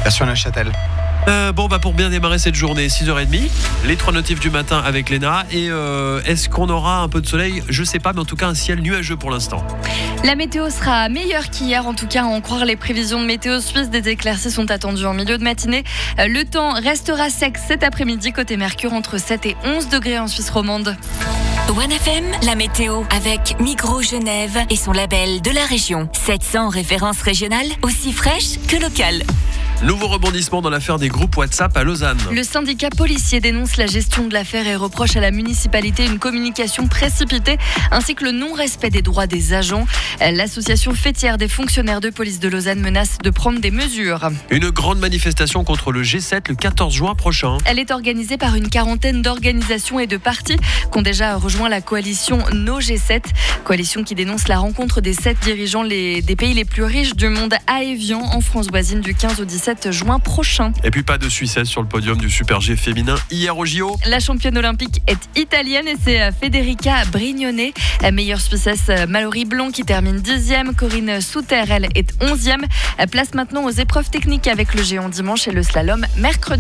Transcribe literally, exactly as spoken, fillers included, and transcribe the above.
Sur Neuchâtel. Euh, bon, bah pour bien démarrer cette journée, six heures trente, les trois notifs du matin avec Léna. Et euh, est-ce qu'on aura un peu de soleil ? Je sais pas, mais en tout cas un ciel nuageux pour l'instant. La météo sera meilleure qu'hier, en tout cas à en croire les prévisions de Météo Suisse. Des éclaircies sont attendues en milieu de matinée. Le temps restera sec cet après-midi, côté Mercure, entre sept et onze degrés en Suisse romande. One F M, la météo avec Migros Genève et son label de la région. sept cents références régionales, aussi fraîches que locales. Nouveau rebondissement dans l'affaire des groupes WhatsApp à Lausanne. Le syndicat policier dénonce la gestion de l'affaire et reproche à la municipalité une communication précipitée ainsi que le non-respect des droits des agents. L'association fêtière des fonctionnaires de police de Lausanne menace de prendre des mesures. Une grande manifestation contre le G sept le quatorze juin prochain. Elle est organisée par une quarantaine d'organisations et de partis qui ont déjà rejoint la coalition No G sept. Coalition qui dénonce la rencontre des sept dirigeants les, des pays les plus riches du monde à Évian, en France voisine, du quinze au dix-sept juin prochain. Et puis pas de Suissesse sur le podium du Super G féminin hier au J O. La championne olympique est italienne et c'est Federica Brignone. Meilleure Suissesse, Mallory Blanc qui termine dixième. Corinne Souter, elle, est onzième. Place maintenant aux épreuves techniques avec le géant dimanche et le slalom mercredi.